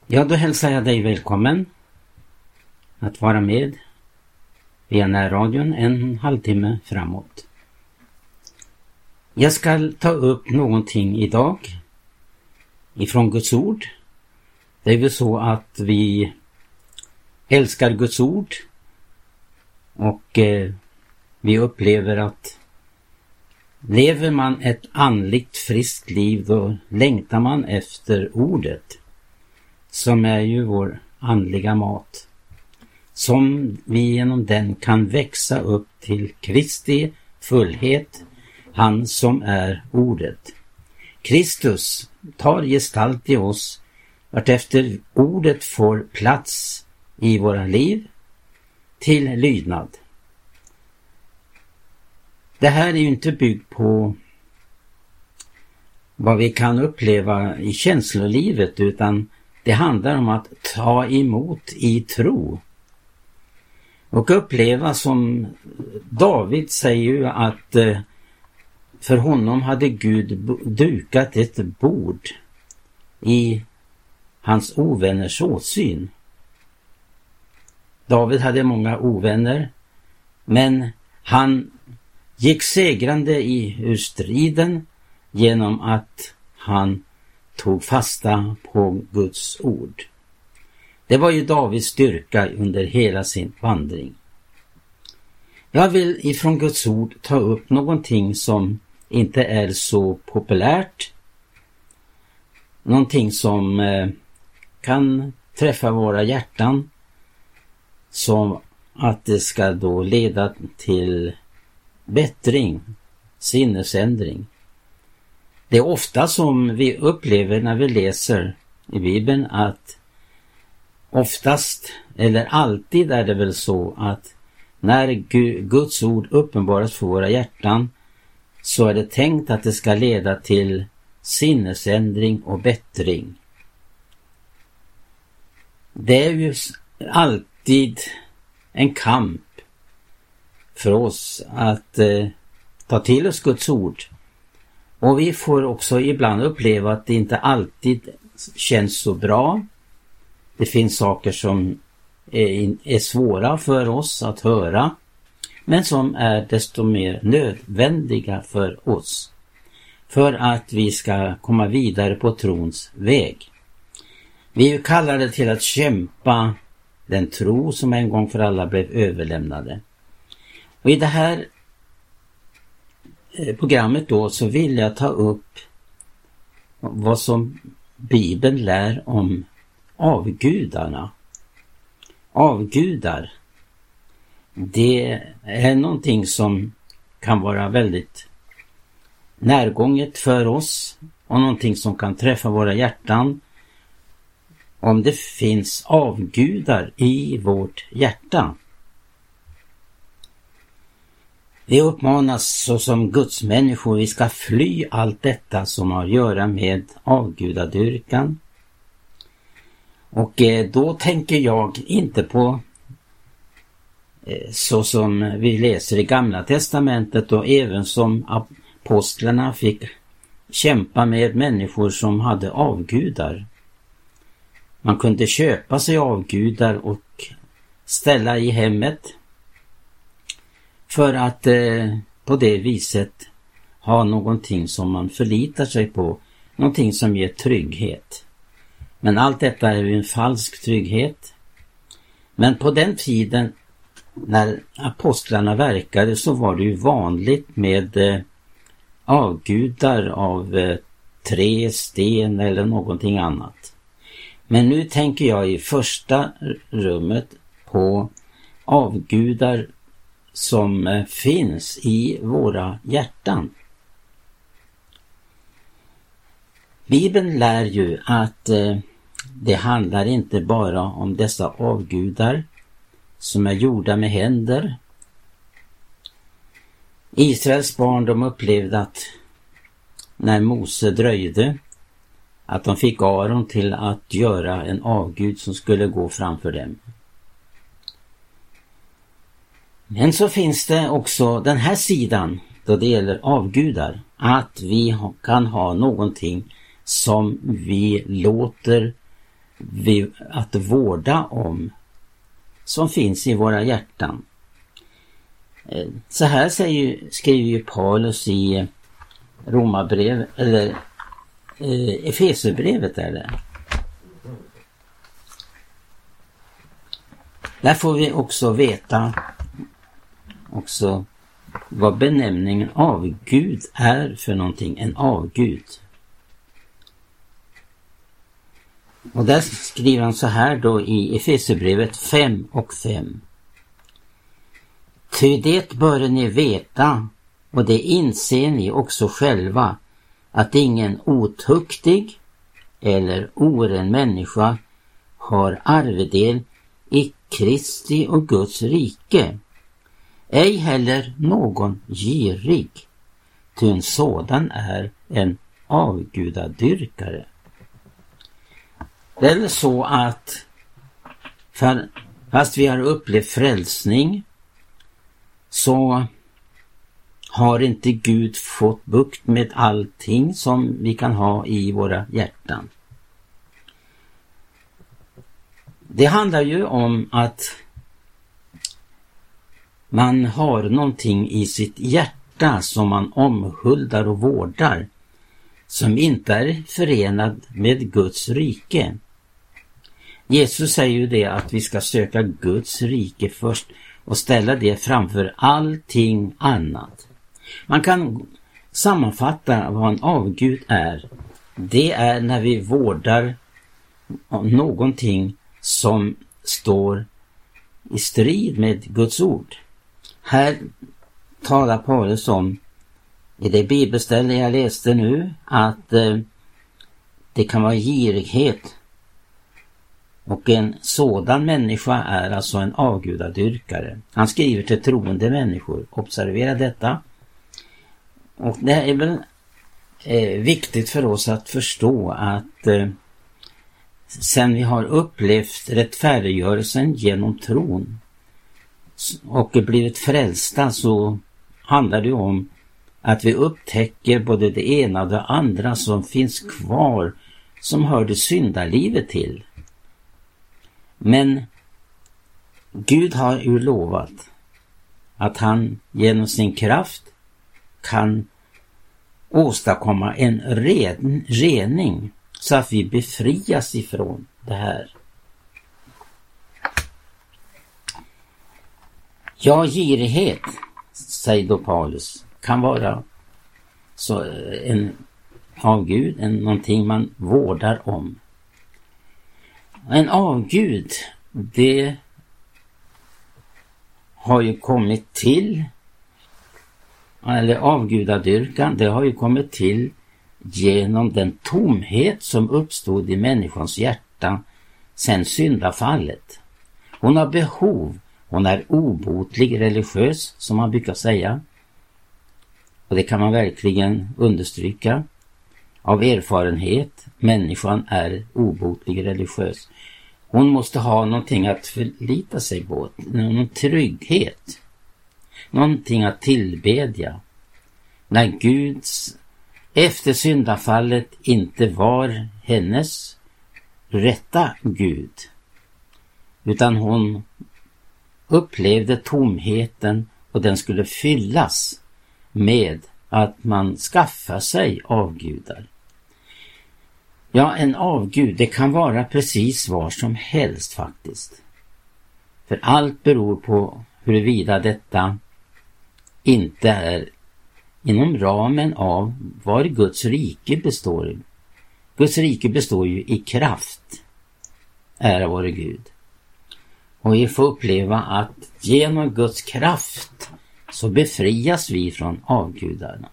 Ja, då hälsar jag dig välkommen att vara med via närradion en halvtimme framåt. Jag ska ta upp någonting idag ifrån Guds ord. Det är väl så att vi älskar Guds ord och vi upplever att lever man ett andligt friskt liv, då längtar man efter ordet, som är ju vår andliga mat, som vi genom den kan växa upp till Kristi fullhet, han som är ordet. Kristus tar gestalt i oss vartefter ordet får plats i våra liv till lydnad. Det här är ju inte byggt på vad vi kan uppleva i känslolivet, utan det handlar om att ta emot i tro. Och uppleva, som David säger ju, att för honom hade Gud dukat ett bord i hans ovänners åsyn. David hade många ovänner, men han gick segrande ur striden genom att han tog fasta på Guds ord. Det var ju Davids styrka under hela sin vandring. Jag vill ifrån Guds ord ta upp någonting som inte är så populärt. Någonting som kan träffa våra hjärtan, som att det ska då leda till bättring, sinnesändring. Det är ofta som vi upplever när vi läser i Bibeln att oftast, eller alltid är det väl så, att när Guds ord uppenbaras för våra hjärtan, så är det tänkt att det ska leda till sinnesändring och bättring. Det är ju alltid en kamp för oss att ta till oss Guds ord. Och vi får också ibland uppleva att det inte alltid känns så bra. Det finns saker som är svåra för oss att höra, men som är desto mer nödvändiga för oss, för att vi ska komma vidare på trons väg. Vi är ju kallade till att kämpa den tro som en gång för alla blev överlämnade. Och i det här programmet då så vill jag ta upp vad som Bibeln lär om avgudarna. Avgudar, det är någonting som kan vara väldigt närgånget för oss och någonting som kan träffa våra hjärtan om det finns avgudar i vårt hjärta. Vi uppmanas så som Guds människor, vi ska fly allt detta som har att göra med avgudadyrkan. Och då tänker jag inte på så som vi läser i Gamla testamentet, och även som apostlarna fick kämpa med människor som hade avgudar. Man kunde köpa sig avgudar och ställa i hemmet för att på det viset ha någonting som man förlitar sig på, någonting som ger trygghet. Men allt detta är ju en falsk trygghet. Men på den tiden när apostlarna verkade så var det ju vanligt med avgudar av trä, sten eller någonting annat. Men nu tänker jag i första rummet på avgudar som finns i våra hjärtan. Bibeln lär ju att det handlar inte bara om dessa avgudar som är gjorda med händer. Israels barn, de upplevde att när Mose dröjde, att de fick Aron till att göra en avgud som skulle gå framför dem. Men så finns det också den här sidan då det gäller avgudar, att vi kan ha någonting som vi låter att vårda om som finns i våra hjärtan. Så här skriver ju Paulus i Romarbrev, eller Efesierbrevet är det. Där får vi också veta vad benämningen avgud är för någonting, en avgud. Och där skriver han så här då i Efesierbrevet 5:5. Ty det bör ni veta, och det inser ni också själva, att ingen otuktig eller oren människa har arvedel i Kristi och Guds rike. Ej heller någon girig, ty en sådan är en avgudadyrkare. Det är så att fast vi har upplevt frälsning så har inte Gud fått bukt med allting som vi kan ha i våra hjärtan. Det handlar ju om att man har någonting i sitt hjärta som man omhuldar och vårdar, som inte är förenad med Guds rike. Jesus säger ju det att vi ska söka Guds rike först och ställa det framför allting annat. Man kan sammanfatta vad en avgud är. Det är när vi vårdar någonting som står i strid med Guds ord. Här talar Paulus om, i det bibelställe jag läste nu, att det kan vara girighet. Och en sådan människa är alltså en avgudadyrkare. Han skriver till troende människor. Observera detta. Och det är väl viktigt för oss att förstå att sen vi har upplevt rättfärdiggörelsen genom tron och blivit frälsta, så handlar det om att vi upptäcker både det ena och det andra som finns kvar som hör det syndalivet till. Men Gud har ju lovat att han genom sin kraft kan åstadkomma en rening så att vi befrias ifrån det här. Ja, girighet, säger då Paulus, kan vara så en avgud, någonting man vårdar om. En avgud, det har ju kommit till, eller avgudadyrkan, det har ju kommit till genom den tomhet som uppstod i människans hjärta sedan syndafallet. Hon har behov, hon är obotlig religiös, som man brukar säga. Och det kan man verkligen understryka. Av erfarenhet, människan är obotlig religiös. Hon måste ha någonting att förlita sig på, någon trygghet, någonting att tillbedja. När Guds efter syndafallet inte var hennes rätta Gud, utan hon upplevde tomheten och den skulle fyllas med att man skaffar sig avgudar. Ja, en avgud, det kan vara precis var som helst faktiskt. För allt beror på huruvida detta inte är inom ramen av var Guds rike består. Guds rike består ju i kraft, ära vare Gud. Och vi får uppleva att genom Guds kraft så befrias vi från avgudarna.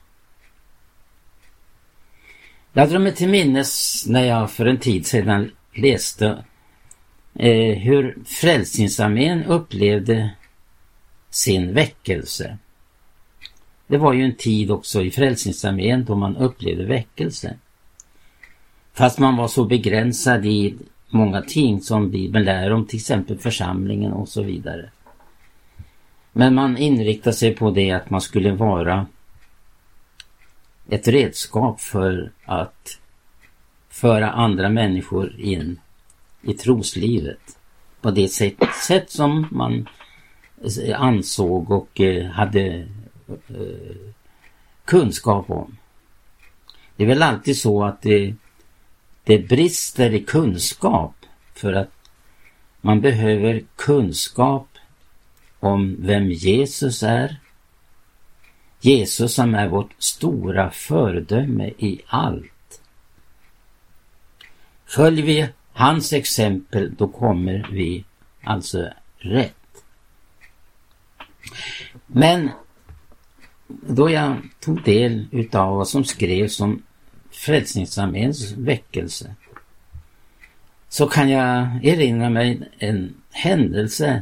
Jag drar mig till minnes när jag för en tid sedan läste hur Frälsningsarmén upplevde sin väckelse. Det var ju en tid också i Frälsningsarmén då man upplevde väckelse. Fast man var så begränsad i många ting som Bibeln lär om, till exempel församlingen och så vidare. Men man inriktade sig på det att man skulle vara ett redskap för att föra andra människor in i troslivet på det sätt som man ansåg och hade kunskap om. Det är väl alltid så att det brister i kunskap, för att man behöver kunskap om vem Jesus är. Jesus som är vårt stora föredöme i allt. Följer vi hans exempel, då kommer vi alltså rätt. Men då jag tog del utav vad som skrevs om Frälsningsarméns väckelse, så kan jag erinra mig en händelse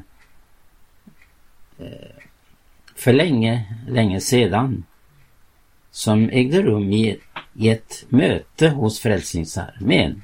för länge sedan som ägde rum i ett möte hos Frälsningsarmén.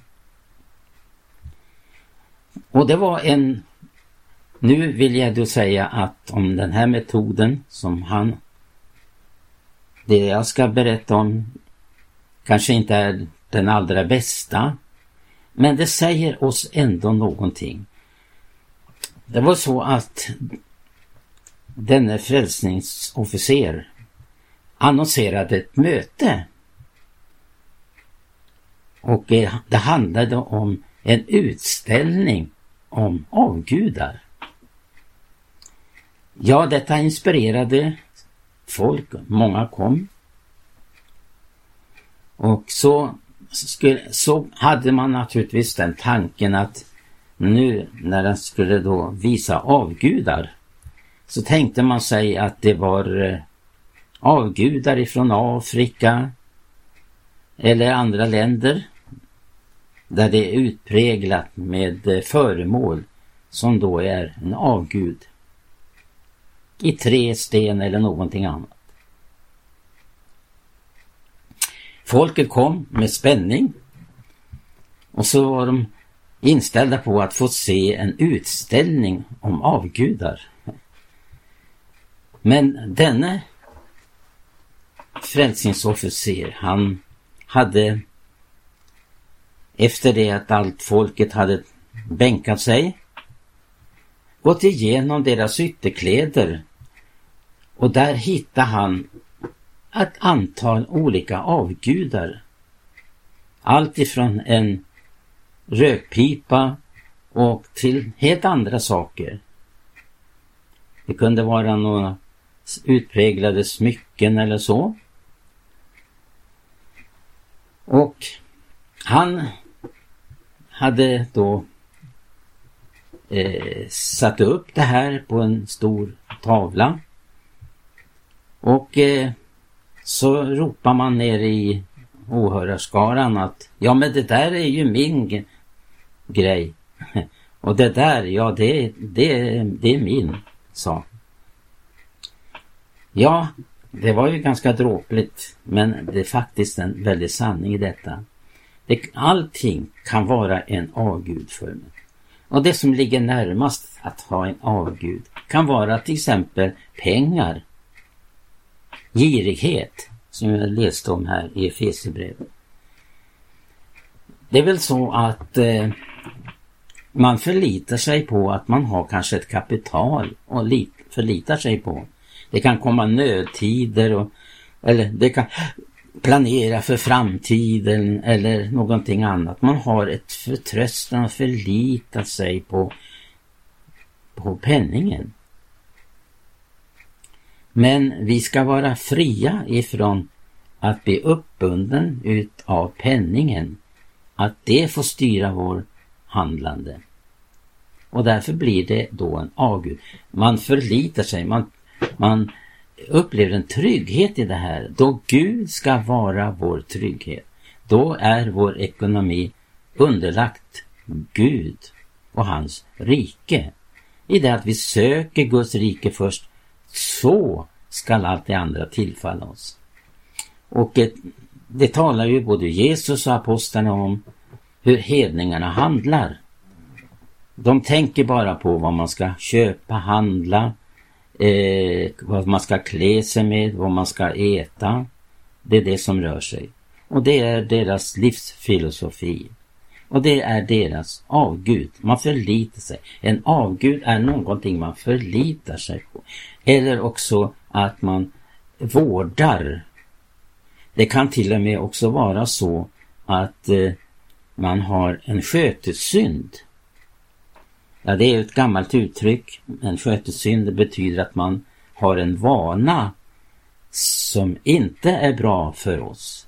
Och det var nu vill jag då säga att om den här metoden som det jag ska berätta om kanske inte är den allra bästa, men det säger oss ändå någonting. Det var så att denne frälsningsofficer annonserade ett möte, och det handlade om en utställning om avgudar. Ja, detta inspirerade folk, många kom. Och så hade man naturligtvis den tanken att nu när den skulle då visa avgudar, så tänkte man sig att det var avgudar ifrån Afrika eller andra länder där det är utpräglat med föremål som då är en avgud i trästen eller någonting annat. Folket kom med spänning, och så var de inställda på att få se en utställning om avgudar. Men denne frälsningsofficer, han hade efter det att allt folket hade bänkat sig gått igenom deras ytterkläder, och där hittade han ett antal olika avgudar. Allt ifrån en rökpipa och till helt andra saker. Det kunde vara några utpräglade smycken eller så. Och han hade då satt upp det här på en stor tavla. Och så ropar man ner i åhörarskaran att ja, men det där är ju min grej. Och det där, ja det är min, sa. Ja, det var ju ganska dråpligt, men det är faktiskt en väldig sanning i detta. Allting kan vara en avgud för mig. Och det som ligger närmast att ha en avgud kan vara till exempel pengar, girighet, som jag läste om här i Efesierbrevet. Det är väl så att man förlitar sig på att man har kanske ett kapital och förlitar sig på. Det kan komma nödtider eller det kan planera för framtiden eller någonting annat. Man har ett förtröstan och förlitar sig på penningen. Men vi ska vara fria ifrån att bli uppbunden av penningen. Att det får styra vår handlande. Och därför blir det då en avgud. Man förlitar sig, man upplever en trygghet i det här. Då Gud ska vara vår trygghet, då är vår ekonomi underlagt Gud och hans rike. I det att vi söker Guds rike först, så ska allt det andra tillfalla oss. Och det talar ju både Jesus och apostlarna om hur hedningarna handlar. De tänker bara på vad man ska köpa, handla, vad man ska klä sig med, vad man ska äta. Det är det som rör sig. Och det är deras livsfilosofi. Och det är deras avgud. Man förlitar sig. En avgud är någonting man förlitar sig på. Eller också att man vårdar. Det kan till och med också vara så att man har en skötesynd. Ja, det är ett gammalt uttryck. En skötesynd betyder att man har en vana som inte är bra för oss.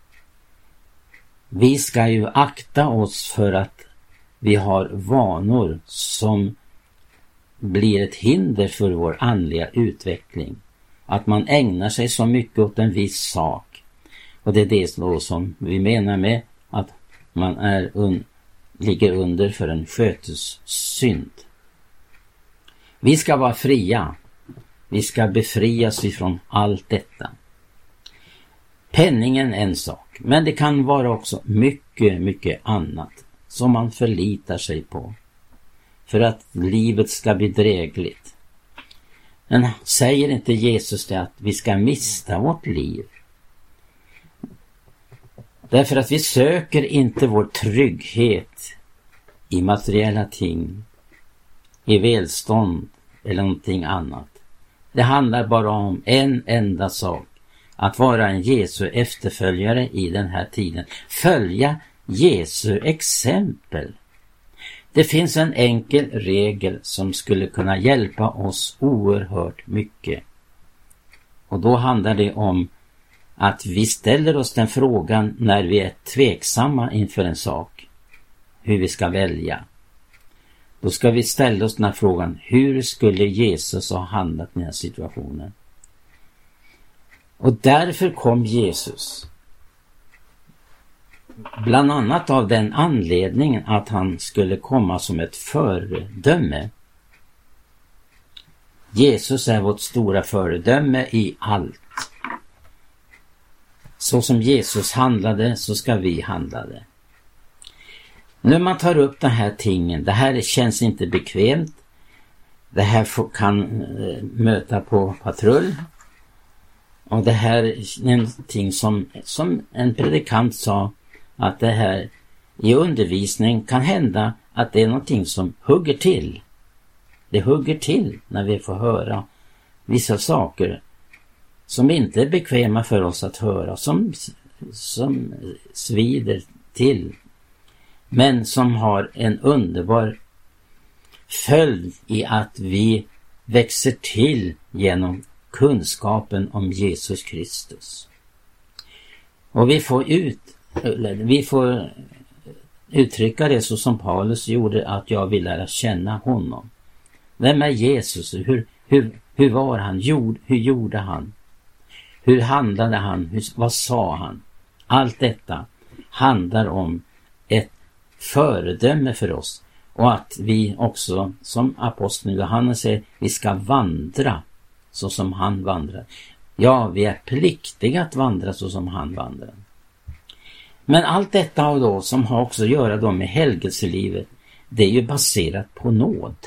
Vi ska ju akta oss för att vi har vanor som blir ett hinder för vår andliga utveckling. Att man ägnar sig så mycket åt en viss sak. Och det är det som vi menar med att man ligger under för en skötesynd. Vi ska vara fria. Vi ska befrias ifrån allt detta. Penningen är en sak, men det kan vara också mycket, mycket annat som man förlitar sig på för att livet ska bli drägligt. Men säger inte Jesus det att vi ska mista vårt liv? Därför att vi söker inte vår trygghet i materiella ting, i välstånd eller någonting annat. Det handlar bara om en enda sak. Att vara en Jesu efterföljare i den här tiden. Följa Jesu exempel. Det finns en enkel regel som skulle kunna hjälpa oss oerhört mycket. Och då handlar det om att vi ställer oss den frågan när vi är tveksamma inför en sak. Hur vi ska välja. Då ska vi ställa oss den här frågan. Hur skulle Jesus ha handlat i den här situationen? Och därför kom Jesus. Bland annat av den anledningen att han skulle komma som ett föredöme. Jesus är vårt stora föredöme i allt. Så som Jesus handlade så ska vi handla det. När man tar upp den här tingen, det här känns inte bekvämt. Det här kan möta på patrull. Och det här är någonting som en predikant sa, att det här i undervisning kan hända att det är någonting som hugger till. Det hugger till när vi får höra vissa saker som inte är bekväma för oss att höra, som svider till. Men som har en underbar följd i att vi växer till genom kunskapen om Jesus Kristus. Och vi får uttrycka det så som Paulus gjorde, att jag vill lära känna honom. Vem är Jesus? Hur var han? Hur gjorde han? Hur handlade han? Vad sa han? Allt detta handlar om ett föredöme för oss. Och att vi också, som aposteln Johannes säger, vi ska vandra så som han vandrar. Ja, vi är pliktiga att vandra så som han vandrar. Men allt detta då, som har också att göra då med helgelselivet, det är ju baserat på nåd.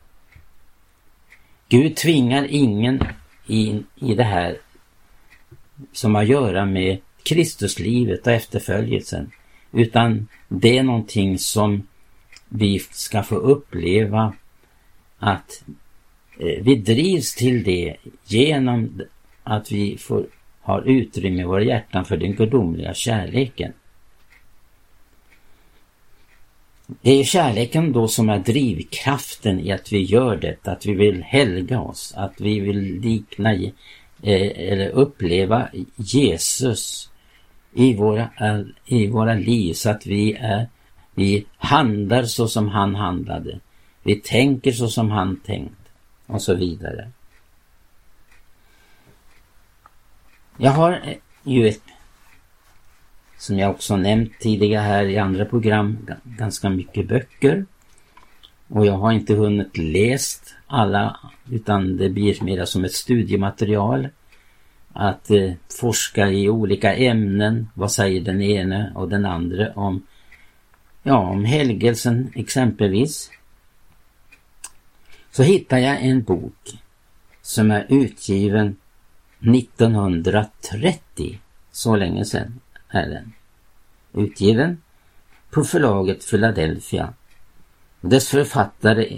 Gud tvingar ingen in i det här som har att göra med Kristuslivet och efterföljelsen, utan det är någonting som vi ska få uppleva, att vi drivs till det genom att vi har utrymme i våra hjärtan för den gudomliga kärleken. Det är kärleken då som är drivkraften i att vi gör det, att vi vill helga oss, att vi vill likna eller uppleva Jesus i våra liv, så att vi handlar så som han handlade, vi tänker så som han tänkt och så vidare. Jag har ju som jag också nämnt tidigare här i andra program, ganska mycket böcker. Och jag har inte hunnit läst alla, utan det blir mer som ett studiematerial. Att forska i olika ämnen. Vad säger den ene och den andra om helgelsen exempelvis. Så hittar jag en bok som är utgiven 1930. Så länge sedan är den utgiven. på förlaget Philadelphia. Dess författare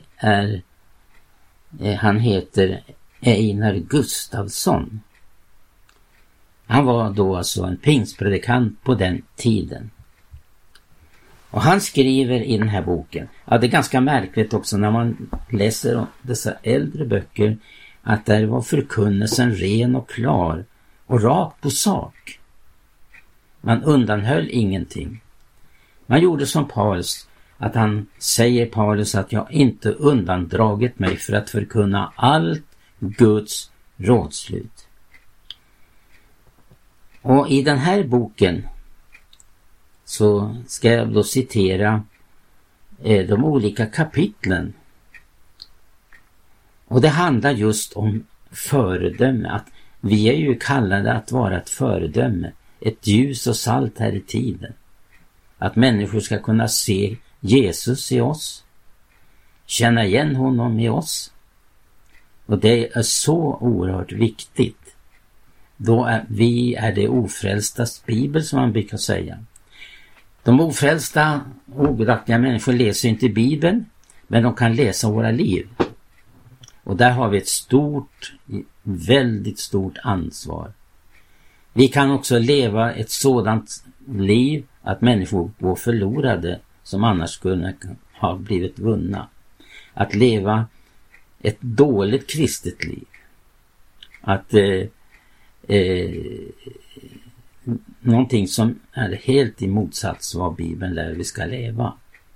han heter Einar Gustafsson. Han var då alltså en pingstpredikant på den tiden. Och han skriver i den här boken, ja, det är ganska märkligt också när man läser dessa äldre böcker, att där var förkunnelsen ren och klar och rakt på sak. Man undanhöll ingenting. Man gjorde som Paulus, att han säger Paulus att jag inte undandragit mig för att förkunna allt Guds rådslut. Och i den här boken så ska jag då citera de olika kapitlen. Och det handlar just om föredöme. Att vi är ju kallade att vara ett föredöme. Ett ljus och salt här i tiden. Att människor ska kunna se Jesus i oss. Känna igen honom i oss. Och det är så oerhört viktigt. Då vi är det ofrälstas bibel, som man brukar säga. De ofrälsta, ogudaktiga människor läser inte Bibeln, men de kan läsa våra liv. Och där har vi ett väldigt stort ansvar. Vi kan också leva ett sådant liv att människor går förlorade som annars skulle ha blivit vunna. Att leva ett dåligt kristet liv. Att någonting som är helt i motsats vad Bibeln lär vi ska leva.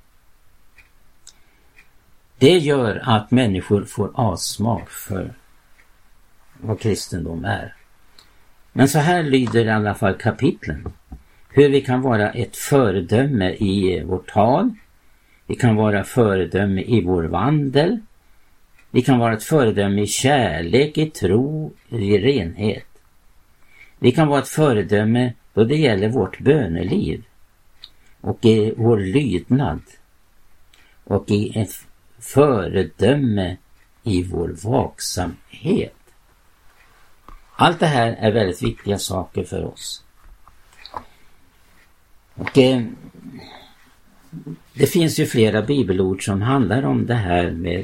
Det gör att människor får avsmak för vad kristendom är. Men så här lyder i alla fall kapitlen. Hur vi kan vara ett föredöme i vårt tal. Vi kan vara föredöme i vår vandel. Vi kan vara ett föredöme i kärlek, i tro, i renhet. Vi kan vara ett föredöme då det gäller vårt böneliv och i vår lydnad och i ett föredöme i vår vaksamhet. Allt det här är väldigt viktiga saker för oss. Och det finns ju flera bibelord som handlar om det här med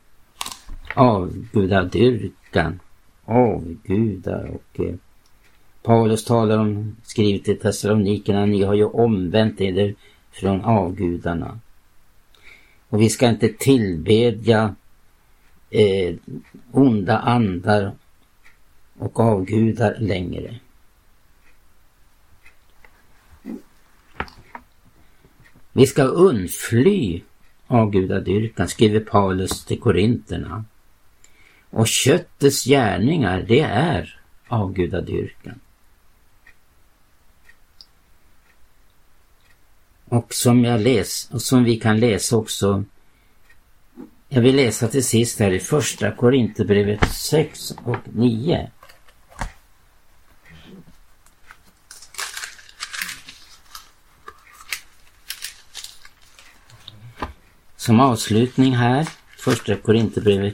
avgudadyrkan, avgudar, och Paulus talar om, skrivit till Thessalonikerna, ni har ju omvänt er från avgudarna. Och vi ska inte tillbedja onda andar och avgudar längre. Vi ska undfly avgudadyrkan, skriver Paulus till korinterna. Och köttets gärningar, det är avgudadyrkan. Och som vi kan läsa också, jag vill läsa till sist här i första Korinthierbrevet 6 och 9. Som avslutning här, första Korinthierbrevet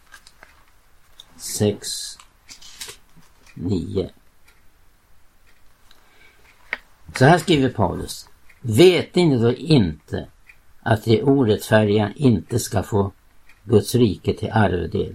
6, 9. Så här skriver Paulus. Vet ni då inte att de orättfärdiga inte ska få Guds rike till arvedel?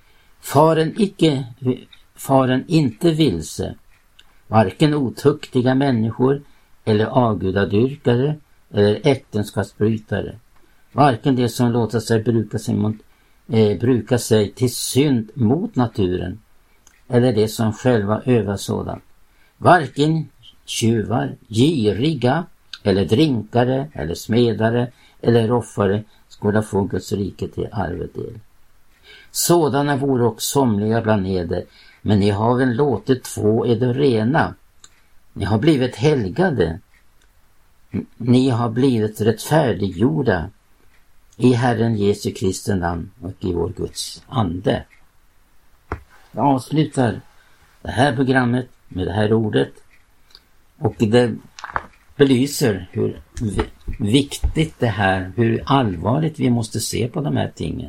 Faren inte vilse, varken otuktiga människor eller avgudadyrkare eller äktenskapsbrytare, varken det som låter sig bruka sig till synd mot naturen eller det som själva övar sådant, varken tjuvar, giriga eller drinkare eller smedare eller roffare skulle få Guds rike till arvedel. Sådana vore också somliga bland eder, men ni har väl låtit två eder rena. Ni har blivit helgade. Ni har blivit rättfärdiggjorda i Herren Jesu Kristi namn och i vår Guds ande. Jag avslutar det här programmet med det här ordet, och det belyser hur viktigt det här, hur allvarligt vi måste se på de här tingen.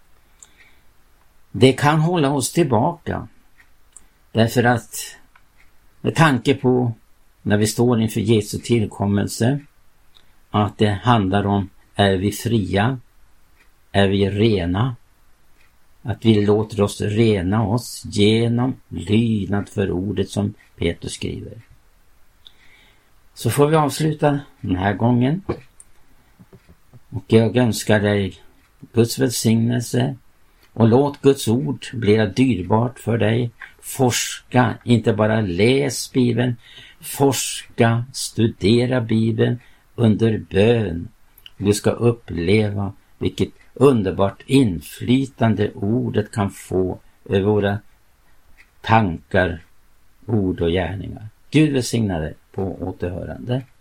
Det kan hålla oss tillbaka, därför att med tanke på när vi står inför Jesu tillkommelse, att det handlar om, är vi fria? Är vi rena? Att vi låter oss rena oss genom lydnad för ordet som Petrus skriver. Så får vi avsluta den här gången. Och jag önskar dig Guds välsignelse. Och låt Guds ord bli dyrbart för dig. Forska, inte bara läs Bibeln. Forska, studera Bibeln under bön. Du ska uppleva vilket underbart inflytande ordet kan få över våra tankar, ord och gärningar. Gud välsigna dig på återhörande.